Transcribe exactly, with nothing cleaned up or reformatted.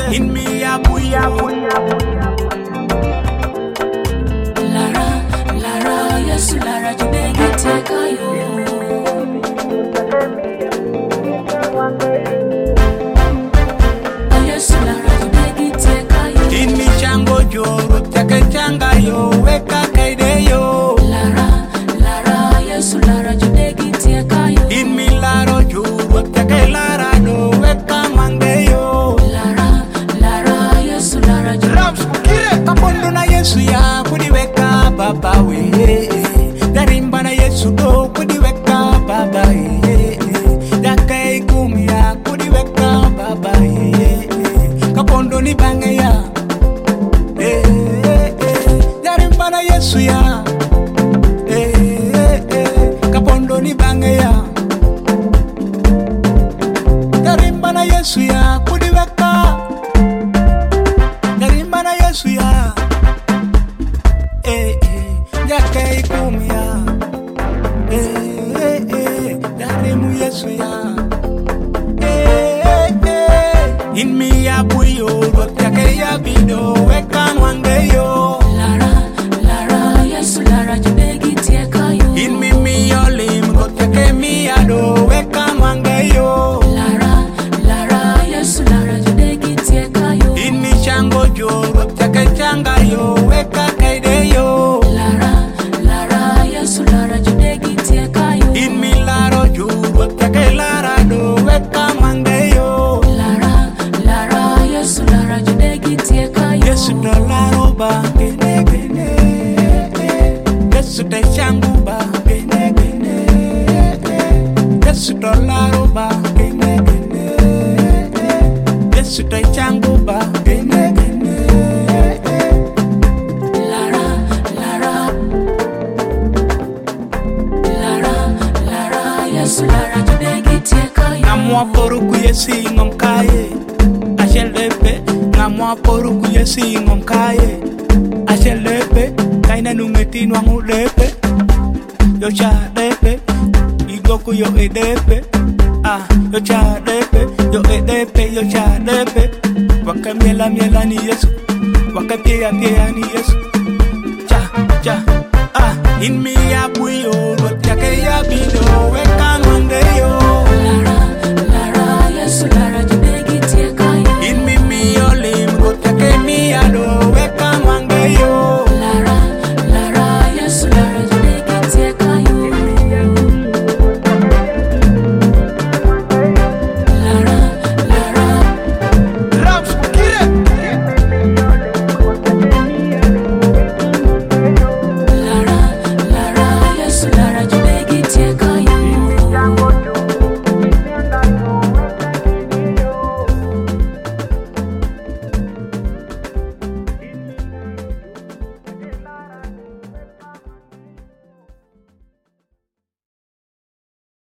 in me ya buya buya. Lara, Lara, Yesu Lara, judegi teka yo. Yesu Lara, judegi teka yo. In me chango joro, teke changa yo, weka kaide yo. Lara, Lara, Yesu Lara, judegi teka yo. In me laro joro, teke lara do, weka mange yo. Lara, Lara, Yesu Lara, Rams kire kapondo na Yesu ya kudi weka baba we. Darimba na Yesu do kudi weka baba we. Dakai kumia kudi weka baba we. Kapondo ni bange ya. Darimba na Yesu ya. Kapondo ni bange ya. Darimba na Yesu ya kudi weka. Darimba na Yesu ya. Eh eh, jake ikumia. Eh eh eh, darimu Yesu ya. Eh eh, in mi ya buyo, jake ya bido, weka mwange yo. Lara, Lara, Yesu Lara, judegi teka yo. In mi mi yolim, jake mi ya do, weka mwange yo. Lara, Lara, Yesu Lara, judegi teka yo. In mi chango joro, jake changa yo, weka kaide yo. Lara, Lara, Yesu Lara, judegi teka yo. In mi laro joro, jake lara do, weka mange yo. Lara, Lara, Yesu Lara, judegi teka yo. Yesu do laro ba, gene gene. Yesu de changu ba, gene gene. Yesu do laro ba, gene gene. Yesu de changu ba, gene gene. Lara, Lara, Lara, Lara, Yesu Lara, judegi teka yo. Ngamwa poruku yesi ngom kaye, ashelepe. Ngamwa poruku yesi ngom kaye, ashelepe. Kaina nungeti nwangu lepe, yo cha lepe. Igoku yo edepe, ah yo cha lepe, yo edepe yo cha lepe. Waka miela miela ni Yesu, waka pia pia ni Yesu. Cha cha, ah in mi ya buya.